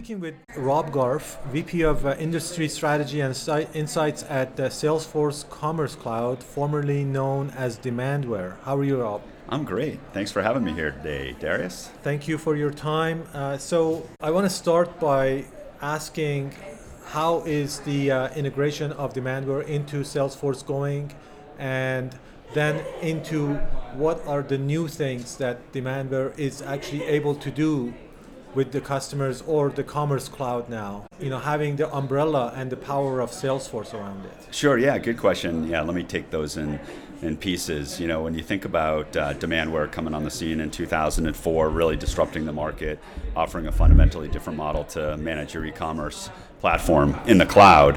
speaking with Rob Garf, VP of Industry Strategy and Insights at Salesforce Commerce Cloud, formerly known as Demandware. How are you, Rob? I'm great. Thanks for having me here today, Darius. Thank you for your time. So I want to start by asking, how is the integration of Demandware into Salesforce going? And then into what are the new things that Demandware is actually able to do with the customers or the Commerce Cloud now, having the umbrella and the power of Salesforce around it? Sure, yeah, good question. Yeah, let me take those in pieces. When you think about Demandware coming on the scene in 2004, really disrupting the market, offering a fundamentally different model to manage your e-commerce platform in the cloud,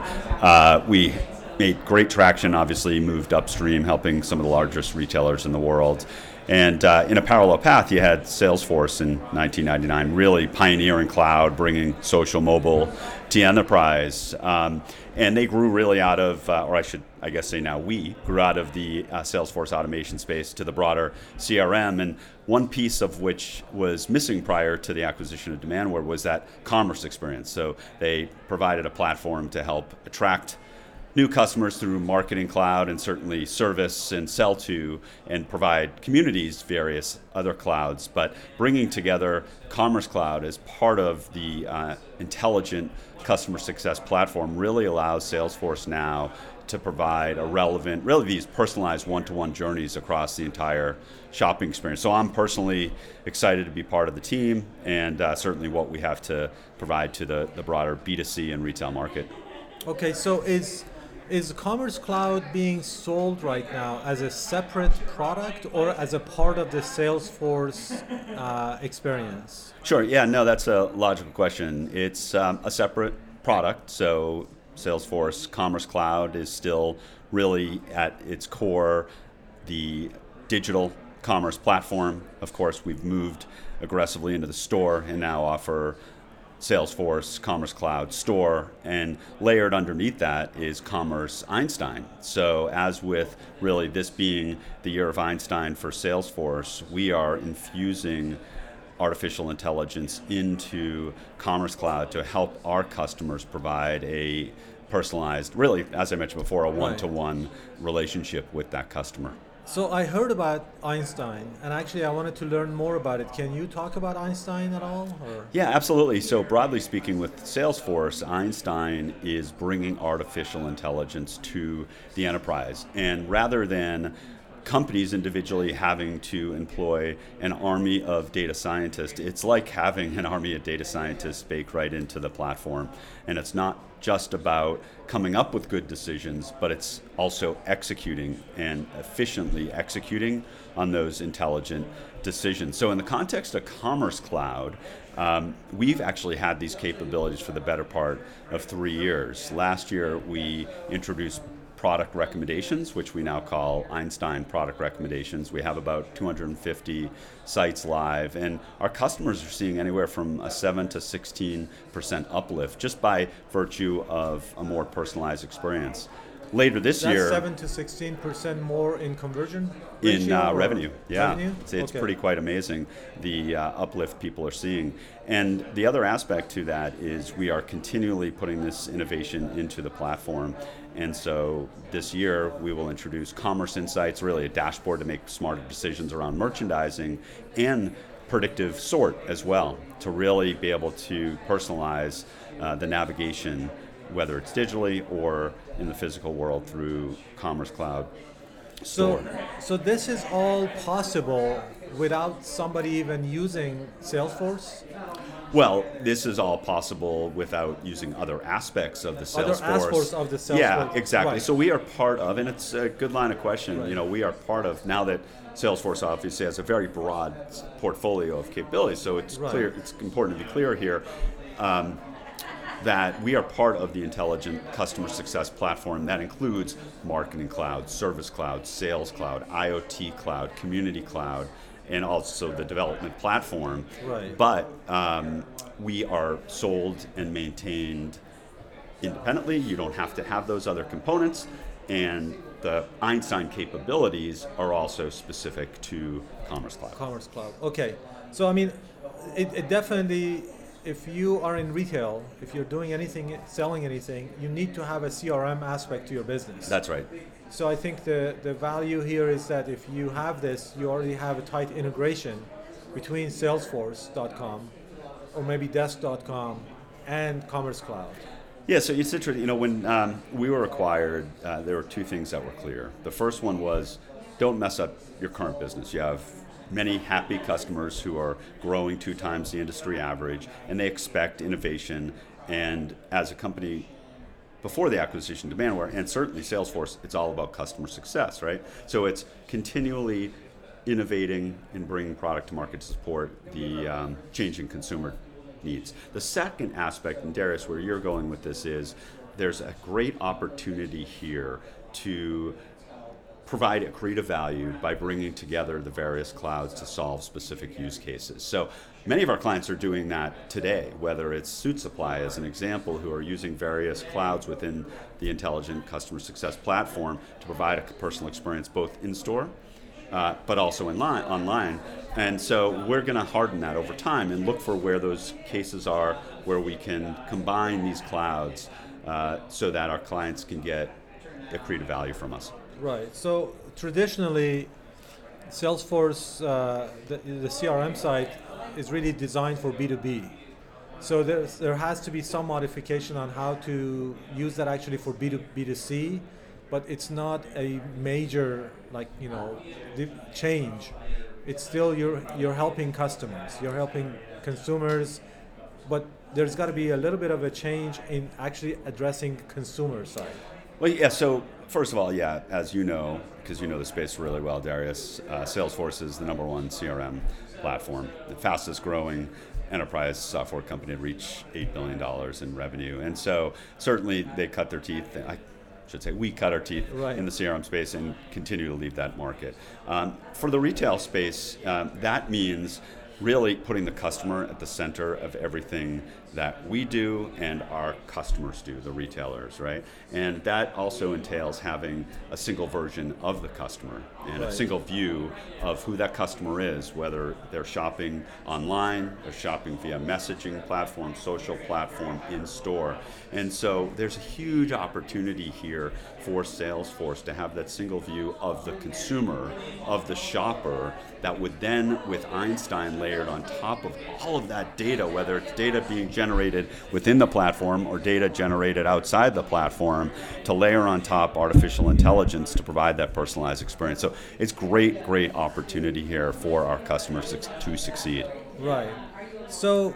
we made great traction, obviously moved upstream, helping some of the largest retailers in the world. And in a parallel path, you had Salesforce in 1999, really pioneering cloud, bringing social mobile to enterprise. And they grew really out of, or I guess say now we grew out of the Salesforce automation space to the broader CRM. And one piece of which was missing prior to the acquisition of Demandware was that commerce experience. So they provided a platform to help attract new customers through Marketing Cloud and certainly Service and Sell-To, and provide communities various other clouds. But bringing together Commerce Cloud as part of the intelligent customer success platform really allows Salesforce now to provide a relevant, really these personalized one-to-one journeys across the entire shopping experience. So I'm personally excited to be part of the team, and certainly what we have to provide to the broader B2C and retail market. Okay, so is Commerce Cloud being sold right now as a separate product or as a part of the Salesforce experience? Sure, yeah, no, that's a logical question. It's a separate product, so Salesforce Commerce Cloud is still really at its core the digital commerce platform. Of course, we've moved aggressively into the store and now offer Salesforce Commerce Cloud Store, and layered underneath that is Commerce Einstein. So as with really this being the year of Einstein for Salesforce, we are infusing artificial intelligence into Commerce Cloud to help our customers provide a personalized, really, as I mentioned before, a one-to-one relationship with that customer. So I heard about Einstein, and actually I wanted to learn more about it. Can you talk about Einstein at all? Or? Yeah, absolutely. So broadly speaking, with Salesforce, Einstein is bringing artificial intelligence to the enterprise. And rather than companies individually having to employ an army of data scientists, it's like having an army of data scientists baked right into the platform. And it's not just about coming up with good decisions, but it's also executing and efficiently executing on those intelligent decisions. So in the context of Commerce Cloud, we've actually had these capabilities for the better part of 3 years. Last year, we introduced product recommendations, which we now call Einstein product recommendations. We have about 250 sites live, and our customers are seeing anywhere from a 7 to 16% uplift just by virtue of a more personalized experience. Later this year, 7 to 16% more in conversion in revenue. Yeah, revenue? It's pretty quite amazing the uplift people are seeing. And the other aspect to that is we are continually putting this innovation into the platform. And so this year we will introduce Commerce Insights, really a dashboard to make smarter decisions around merchandising, and predictive sort as well, to really be able to personalize the navigation, whether it's digitally or in the physical world through Commerce Cloud Store. So this is all possible without somebody even using Salesforce? Well, this is all possible without using other aspects of the Salesforce. Other aspects of the Salesforce. Yeah, exactly. Right. So we are part of, and it's a good line of question, right. We are part of, now that Salesforce obviously has a very broad portfolio of capabilities, so it's clear, it's important to be clear here, that we are part of the intelligent customer success platform that includes Marketing Cloud, Service Cloud, Sales Cloud, IoT Cloud, Community Cloud, and also the development platform. Right. But we are sold and maintained independently. You don't have to have those other components. And the Einstein capabilities are also specific to Commerce Cloud. Commerce Cloud. Okay. So, I mean, it definitely if you are in retail, if you're doing anything, selling anything, you need to have a CRM aspect to your business. That's right. So I think the value here is that if you have this, you already have a tight integration between Salesforce.com or maybe Desk.com and Commerce Cloud. Yeah, so it's interesting. You know, when we were acquired, there were two things that were clear. The first one was, don't mess up your current business. You have many happy customers who are growing 2 times the industry average, and they expect innovation. And as a company, before the acquisition of Demandware, and certainly Salesforce, it's all about customer success, right? So it's continually innovating and bringing product to market to support the changing consumer needs. The second aspect, and Darius, where you're going with this is, there's a great opportunity here to provide a creative value by bringing together the various clouds to solve specific use cases. So many of our clients are doing that today, whether it's Suit Supply as an example, who are using various clouds within the intelligent customer success platform to provide a personal experience both in store, but also online. And so we're going to harden that over time and look for where those cases are, where we can combine these clouds so that our clients can get a creative value from us. Right. So traditionally, Salesforce, the CRM site, is really designed for B2B. So there has to be some modification on how to use that actually for B2C, but it's not a major change. It's still you're helping customers, you're helping consumers, but there's got to be a little bit of a change in actually addressing consumer side. Well, yeah, so first of all, yeah, as you know, because you know the space really well, Darius, Salesforce is the #1 CRM platform, the fastest growing enterprise software company to reach $8 billion in revenue. And so certainly they cut their teeth. I should say we cut our teeth in the CRM space and continue to lead that market. For the retail space, that means really putting the customer at the center of everything that we do and our customers do, the retailers, right? And that also entails having a single version of the customer and a single view of who that customer is, whether they're shopping online, they're shopping via messaging platform, social platform, in store. And so there's a huge opportunity here for Salesforce to have that single view of the consumer, of the shopper, that would then, with Einstein layered on top of all of that data, whether it's data being generated within the platform or data generated outside the platform, to layer on top artificial intelligence to provide that personalized experience. So it's great opportunity here for our customers to succeed. Right. So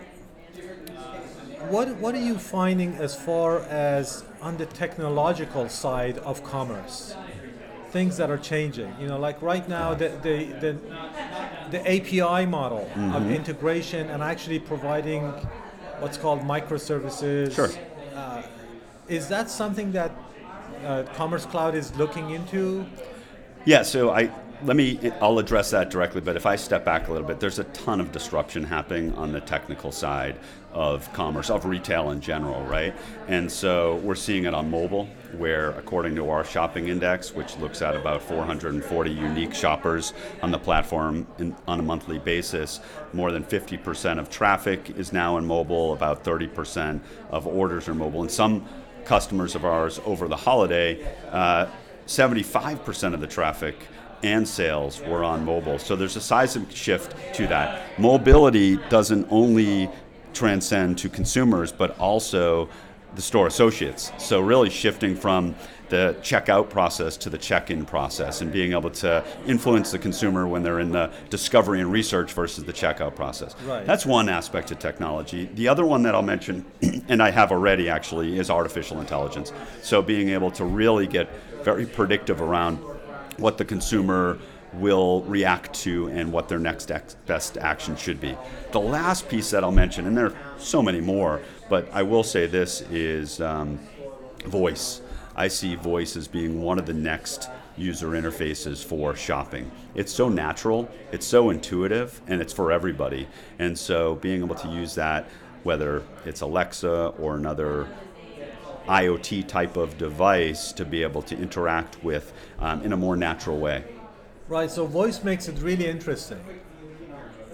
what are you finding as far as on the technological side of commerce? Things that are changing, like right now the API model of integration and actually providing what's called microservices. Sure. Is that something that Commerce Cloud is looking into? Yeah, so I'll address that directly, but if I step back a little bit, there's a ton of disruption happening on the technical side of commerce, of retail in general, right? And so we're seeing it on mobile, where according to our shopping index, which looks at about 440 unique shoppers on the platform on a monthly basis, more than 50% of traffic is now in mobile, about 30% of orders are mobile. And some customers of ours over the holiday, 75% of the traffic and sales were on mobile. So there's a seismic shift to that. Mobility doesn't only transcend to consumers, but also the store associates. So really shifting from the checkout process to the check-in process and being able to influence the consumer when they're in the discovery and research versus the checkout process. Right. That's one aspect of technology. The other one that I'll mention, and I have already actually, is artificial intelligence. So being able to really get very predictive around what the consumer will react to and what their next best action should be. The last piece that I'll mention, and there are so many more, but I will say this, is voice. I see voice as being one of the next user interfaces for shopping. It's so natural, it's so intuitive, and it's for everybody. And so being able to use that, whether it's Alexa or another IoT type of device, to be able to interact with in a more natural way. Right, so voice makes it really interesting.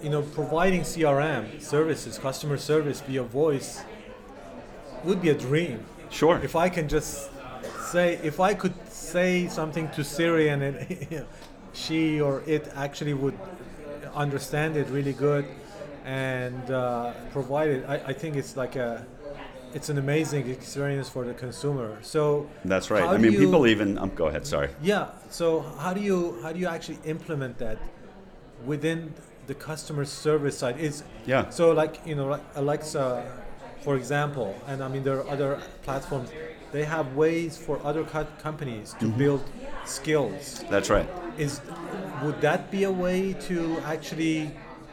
providing CRM services, customer service via voice would be a dream. Sure. If I can just if I could say something to Siri and it, she or it actually would understand it really good and provide it, I think it's it's an amazing experience for the consumer. So that's right. I mean, people even go ahead. Sorry. Yeah. So how do you actually implement that within the customer service side? So like Alexa, for example, and I mean there are other platforms. They have ways for other companies to build skills. That's right. Would that be a way to actually?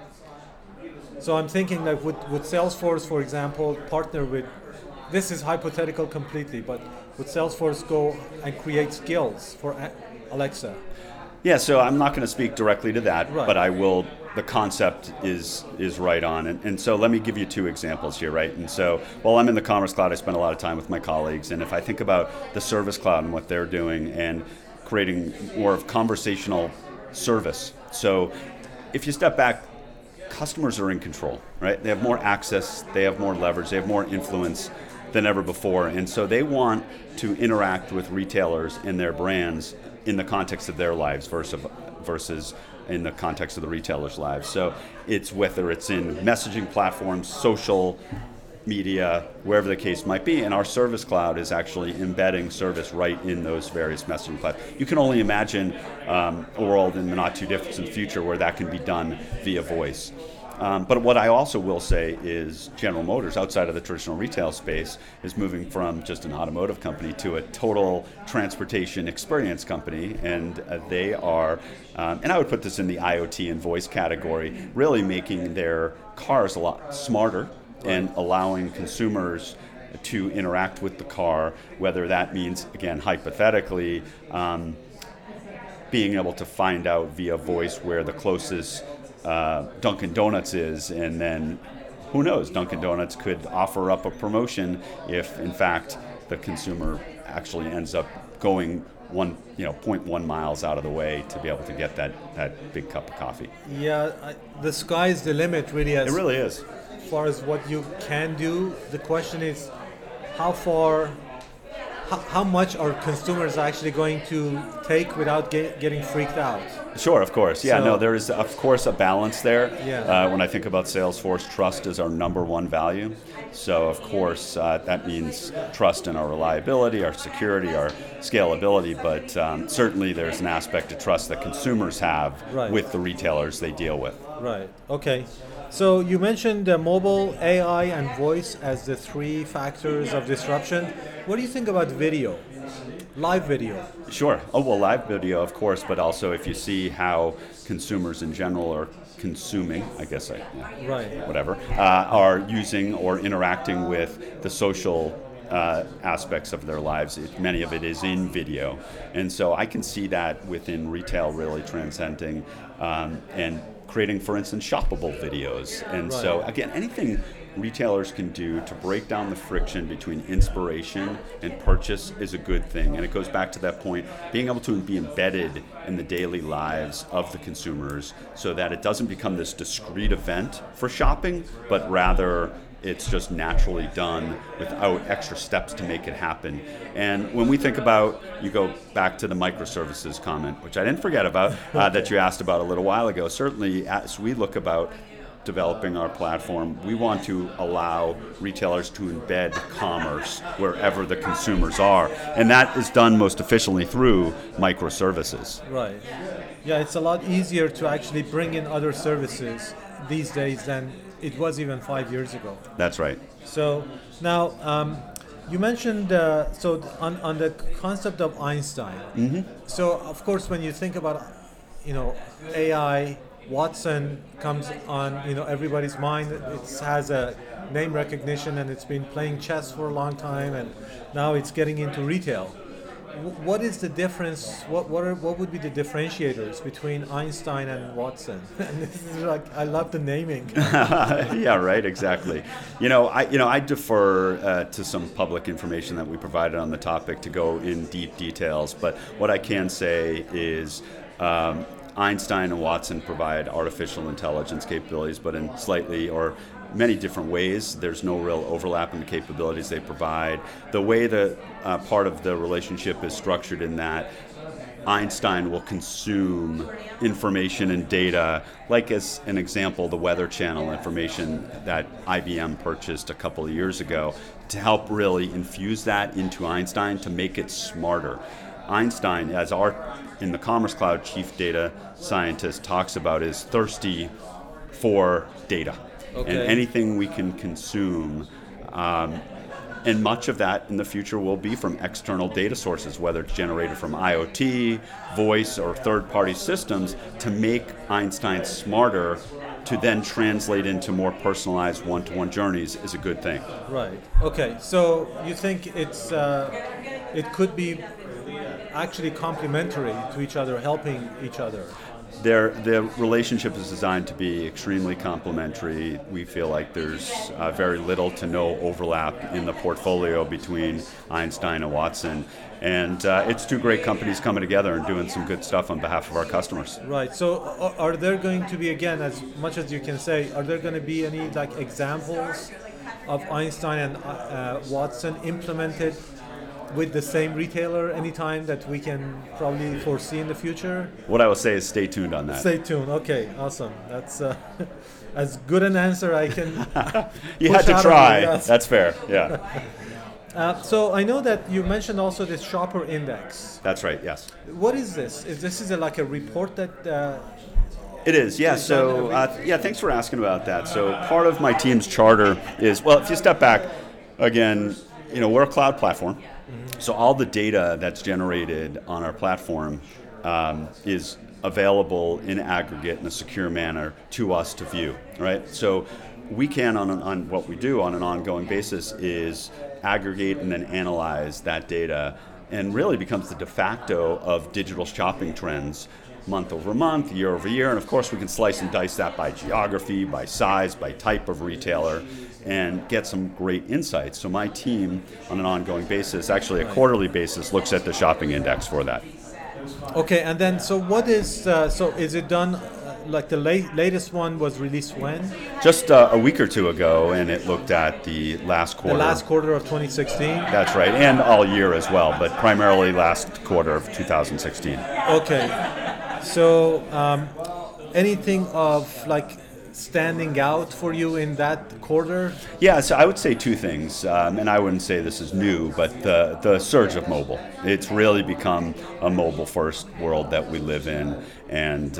So I'm thinking like would Salesforce, for example, partner with? This is hypothetical completely, but would Salesforce go and create skills for Alexa? Yeah, so I'm not going to speak directly to that, right. But I will. The concept is right on, and so let me give you two examples here, right? And so while I'm in the Commerce Cloud, I spend a lot of time with my colleagues, and if I think about the Service Cloud and what they're doing and creating more of conversational service, so if you step back, customers are in control, right? They have more access, they have more leverage, they have more influence than ever before, and so they want to interact with retailers and their brands in the context of their lives versus in the context of the retailers' lives. So it's whether it's in messaging platforms, social media, wherever the case might be, and our Service Cloud is actually embedding service right in those various messaging platforms. You can only imagine a world in the not too distant future where that can be done via voice. But what I also will say is General Motors, outside of the traditional retail space, is moving from just an automotive company to a total transportation experience company. And they are, and I would put this in the IoT and voice category, really making their cars a lot smarter and allowing consumers to interact with the car, whether that means, again, hypothetically, being able to find out via voice where the closest Dunkin' Donuts is, and then who knows, Dunkin' Donuts could offer up a promotion if in fact the consumer actually ends up going 0.1 miles out of the way to be able to get that big cup of coffee. Yeah, the sky's the limit, really. It really is. As far as what you can do, the question is how much are consumers actually going to take without getting freaked out? Sure, of course. Yeah, there is, of course, a balance there. Yeah. When I think about Salesforce, trust is our number one value. So, of course, that means trust in our reliability, our security, our scalability, but certainly there's an aspect of trust that consumers have with the retailers they deal with. Right. Okay. So you mentioned mobile, AI, and voice as the three factors of disruption. What do you think about video, live video? Sure. Oh, well, live video, of course, but also if you see how consumers in general are consuming, are using or interacting with the social aspects of their lives. Many of it is in video. And so I can see that within retail really transcending and creating, for instance, shoppable videos. And so, again, anything retailers can do to break down the friction between inspiration and purchase is a good thing. And it goes back to that point, being able to be embedded in the daily lives of the consumers so that it doesn't become this discrete event for shopping, but rather it's just naturally done without extra steps to make it happen. And when we think about, you go back to the microservices comment, which I didn't forget about, that you asked about a little while ago. Certainly, as we look about developing our platform, we want to allow retailers to embed commerce wherever the consumers are. And that is done most efficiently through microservices. Right. Yeah, it's a lot easier to actually bring in other services these days than it was even 5 years ago. That's right. So now, you mentioned on the concept of Einstein. Mm-hmm. So of course, when you think about AI, Watson comes on everybody's mind. It has a name recognition and it's been playing chess for a long time, and now it's getting into retail. What is the difference? What would be the differentiators between Einstein and Watson? And this is I love the naming. Yeah, right. Exactly. I defer to some public information that we provided on the topic to go in deep details. But what I can say is, Einstein and Watson provide artificial intelligence capabilities, but in slightly or many different ways. There's no real overlap in the capabilities they provide. The way that part of the relationship is structured in that Einstein will consume information and data, like as an example, the Weather Channel information that IBM purchased a couple of years ago, to help really infuse that into Einstein to make it smarter. Einstein, as our, in the Commerce Cloud chief data scientist talks about, is thirsty for data. Okay. And anything we can consume, and much of that in the future will be from external data sources, whether it's generated from IoT, voice, or third-party systems, to make Einstein smarter, to then translate into more personalized one-to-one journeys is a good thing. Right. Okay. So you think it could be actually complementary to each other, helping each other? Their relationship is designed to be extremely complementary. We feel like there's very little to no overlap in the portfolio between Einstein and Watson. And it's two great companies coming together and doing some good stuff on behalf of our customers. Right. So are there going to be, again, as much as you can say, are there going to be any like examples of Einstein and Watson implemented with the same retailer anytime that we can probably foresee in the future? What I will say is stay tuned on that. Stay tuned. Okay, awesome. That's as good an answer I can. You had to try. That's fair. Yeah. So I know that you mentioned also this shopper index. That's right. Yes. What is this? Is this like a report that? It is, yeah. So, thanks for asking about that. So, part of my team's charter is, well, if you step back, again, we're a cloud platform. So all the data that's generated on our platform is available in aggregate in a secure manner to us to view, right? So we can, on what we do on an ongoing basis, is aggregate and then analyze that data, and really becomes the de facto of digital shopping trends month over month, year over year. And of course we can slice and dice that by geography, by size, by type of retailer, and get some great insights. So my team, on an ongoing basis, actually a quarterly basis, looks at the shopping index for that. Okay, and then so what is, so is it done, like the latest one was released when? Just a week or two ago, and it looked at the last quarter. The last quarter of 2016? That's right, and all year as well, but primarily last quarter of 2016. Okay, so anything of like standing out for you in that quarter? Yeah, so I would say two things, and I wouldn't say this is new, but the surge of mobile. It's really become a mobile-first world that we live in, and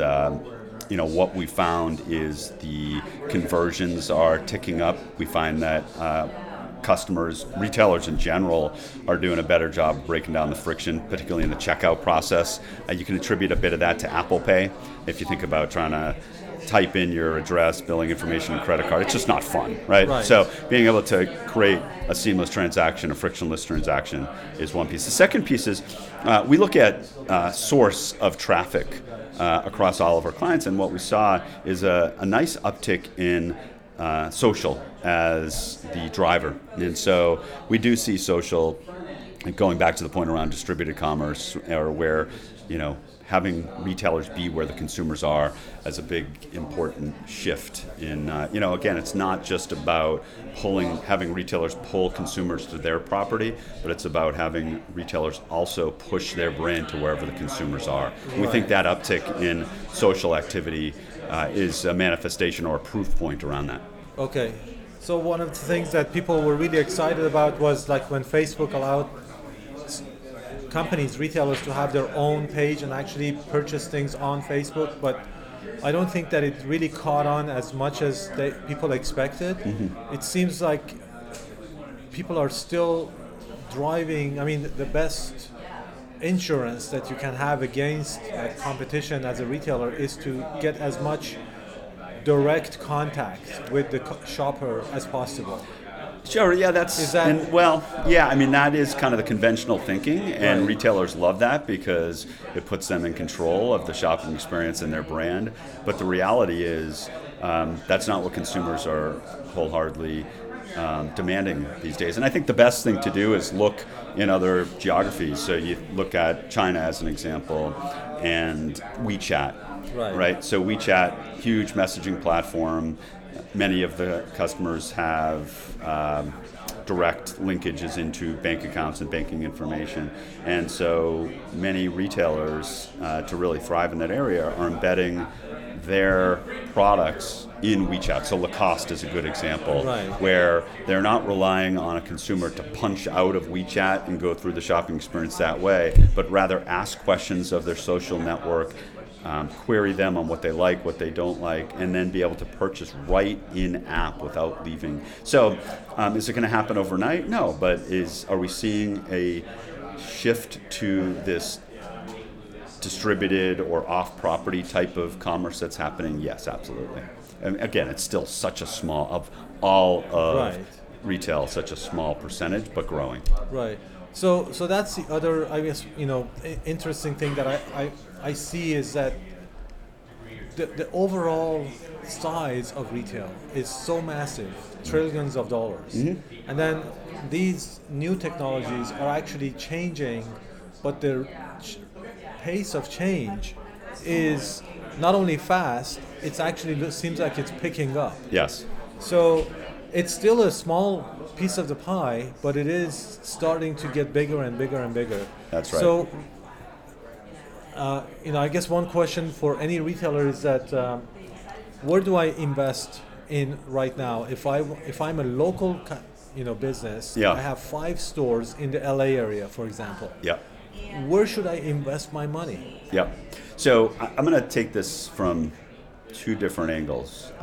what we found is the conversions are ticking up. We find that customers, retailers in general, are doing a better job of breaking down the friction, particularly in the checkout process. You can attribute a bit of that to Apple Pay. If you think about trying to type in your address, billing information, and credit card, it's just not fun, right? So being able to create a seamless transaction, a frictionless transaction, is one piece. The second piece is we look at source of traffic across all of our clients, and what we saw is a nice uptick in social as the driver. And so we do see social, going back to the point around distributed commerce, or where, having retailers be where the consumers are, as a big important shift in, again, it's not just about having retailers pull consumers to their property, but it's about having retailers also push their brand to wherever the consumers are. We think that uptick in social activity is a manifestation or a proof point around that. Okay, so one of the things that people were really excited about was like when Facebook allowed companies, retailers, to have their own page and actually purchase things on Facebook, but I don't think that it really caught on as much as people expected. Mm-hmm. It seems like people are still driving, the best insurance that you can have against competition as a retailer is to get as much direct contact with the shopper as possible. Sure, yeah, that is kind of the conventional thinking, and retailers love that because it puts them in control of the shopping experience and their brand. But the reality is that's not what consumers are wholeheartedly demanding these days. And I think the best thing to do is look in other geographies. So you look at China as an example, and WeChat. Right. So WeChat, huge messaging platform. Many of the customers have direct linkages into bank accounts and banking information. And so many retailers, to really thrive in that area, are embedding their products in WeChat. So Lacoste is a good example, where they're not relying on a consumer to punch out of WeChat and go through the shopping experience that way, but rather ask questions of their social network, query them on what they like, what they don't like, and then be able to purchase right in app without leaving. So is it going to happen overnight? No, but are we seeing a shift to this distributed or off-property type of commerce that's happening? Yes, absolutely. And again, it's still such a small, of all of retail, such a small percentage, but growing. Right. So that's the other, I guess, interesting thing that I see is that the overall size of retail is so massive, trillions of dollars. Mm-hmm. And then these new technologies are actually changing, but their pace of change is not only fast, it's actually seems like it's picking up. Yes. So it's still a small piece of the pie, but it is starting to get bigger and bigger and bigger. That's right. So, I guess one question for any retailer is that where do I invest in right now? If I'm a local, business, I have 5 stores in the LA area, for example. Yeah. Where should I invest my money? Yeah. So I'm going to take this from 2 different angles.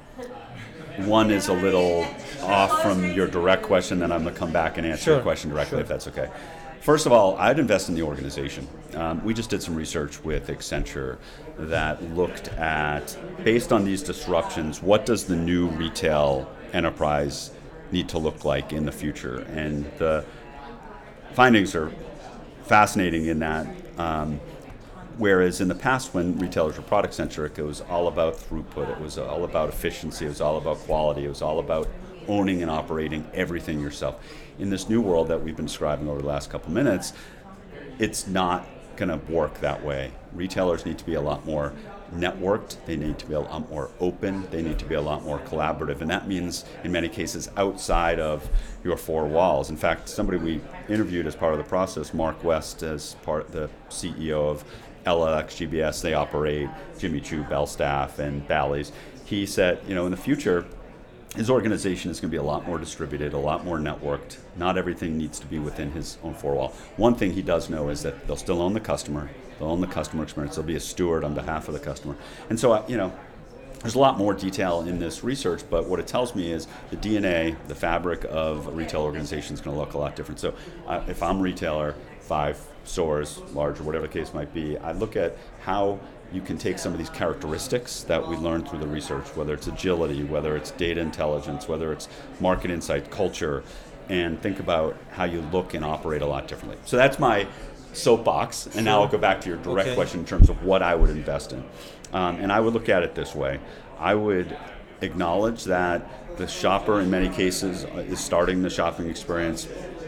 One is a little off from your direct question, then I'm going to come back and answer your question directly, if that's okay. First of all, I'd invest in the organization. We just did some research with Accenture that looked at, based on these disruptions, what does the new retail enterprise need to look like in the future? And the findings are fascinating in that, whereas in the past when retailers were product-centric, it was all about throughput, it was all about efficiency, it was all about quality, it was all about owning and operating everything yourself. In this new world that we've been describing over the last couple minutes, it's not going to work that way. Retailers need to be a lot more networked, they need to be a lot more open, they need to be a lot more collaborative, and that means in many cases outside of your 4 walls. In fact, somebody we interviewed as part of the process, Mark West, as the CEO of LLX GBS, they operate Jimmy Choo, Belstaff, and Bally's. He said, in the future, his organization is going to be a lot more distributed, a lot more networked. Not everything needs to be within his own 4 wall. One thing he does know is that they'll still own the customer. They'll own the customer experience. They'll be a steward on behalf of the customer. And so, there's a lot more detail in this research, but what it tells me is the DNA, the fabric of a retail organization is going to look a lot different. So if I'm a retailer, 5 stores, large or whatever the case might be, I look at how you can take some of these characteristics that we learned through the research, whether it's agility, whether it's data intelligence, whether it's market insight, culture, and think about how you look and operate a lot differently. So that's my soapbox, and now I'll go back to your direct question in terms of what I would invest in. And I would look at it this way. I would acknowledge that the shopper in many cases is starting the shopping experience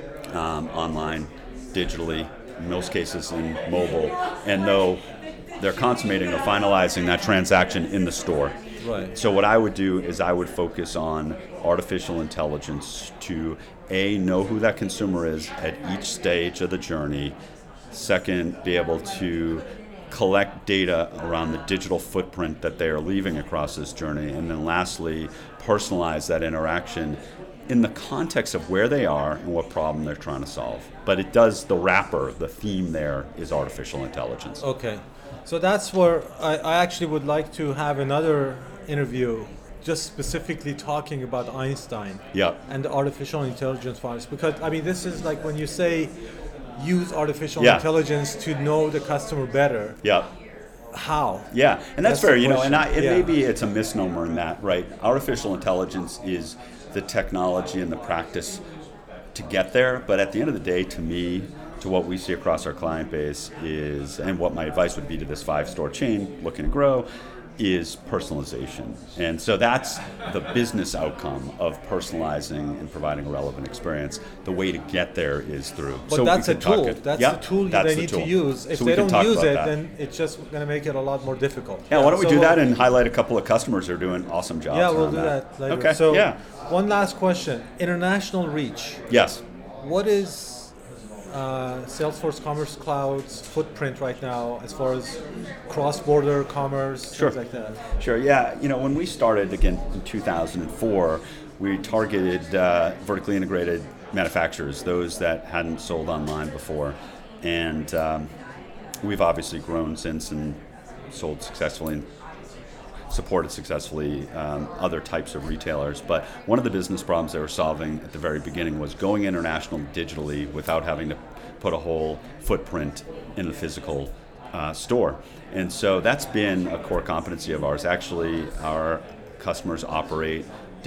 online, digitally, in most cases in mobile, and though they're consummating or finalizing that transaction in the store. Right. So what I would do is I would focus on artificial intelligence to know who that consumer is at each stage of the journey. Second, be able to collect data around the digital footprint that they are leaving across this journey. And then lastly, personalize that interaction in the context of where they are and what problem they're trying to solve. But it does, the wrapper, the theme there is artificial intelligence. Okay. So that's where I actually would like to have another interview just specifically talking about Einstein and the artificial intelligence parts. Because, this is like when you say use artificial intelligence to know the customer better. Yeah. How? Yeah, and that's fair, and maybe it's a misnomer in that, right? Artificial intelligence is the technology and the practice to get there, but at the end of the day, to me, to what we see across our client base is, and what my advice would be to this 5-store chain looking to grow, is personalization. And so that's the business outcome of personalizing and providing a relevant experience. The way to get there is through. But so that's a tool. That's the tool they need to use. If they don't use it, then it's just going to make it a lot more difficult. Yeah, why don't we do that and highlight a couple of customers who are doing awesome jobs? Yeah, we'll do that later. Okay, so one last question. International reach. Yes. What is Salesforce Commerce Cloud's footprint right now as far as cross-border commerce, things like that? Sure, yeah. When we started, again, in 2004, we targeted vertically integrated manufacturers, those that hadn't sold online before. And we've obviously grown since and sold successfully and supported successfully other types of retailers. But one of the business problems they were solving at the very beginning was going international digitally without having to put a whole footprint in the physical store. And so that's been a core competency of ours. Actually, our customers operate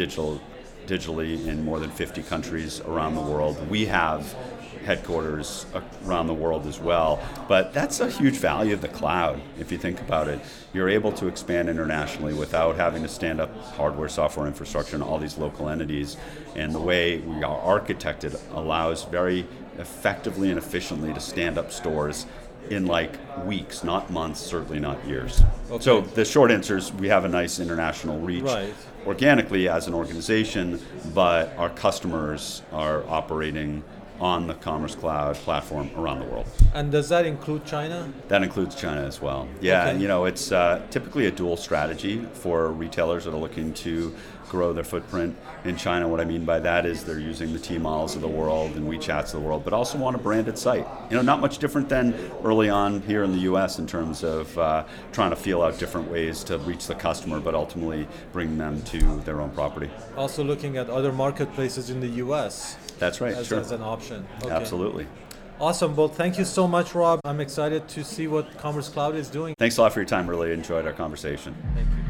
digitally in more than 50 countries around the world. We have headquarters around the world as well. But that's a huge value of the cloud, if you think about it. You're able to expand internationally without having to stand up hardware, software infrastructure, and all these local entities. And the way we are architected allows very effectively and efficiently to stand up stores in like weeks, not months, certainly not years. Okay. So the short answer is we have a nice international reach organically as an organization, but our customers are operating on the Commerce Cloud platform around the world. And does that include China? That includes China as well. Yeah, it's typically a dual strategy for retailers that are looking to grow their footprint in China. What I mean by that is they're using the Tmall's of the world and WeChat's of the world, but also want a branded site. Not much different than early on here in the U.S. in terms of trying to feel out different ways to reach the customer, but ultimately bring them to their own property. Also looking at other marketplaces in the U.S. That's right, as an option. Okay. Absolutely. Awesome. Well, thank you so much, Rob. I'm excited to see what Commerce Cloud is doing. Thanks a lot for your time. Really enjoyed our conversation. Thank you.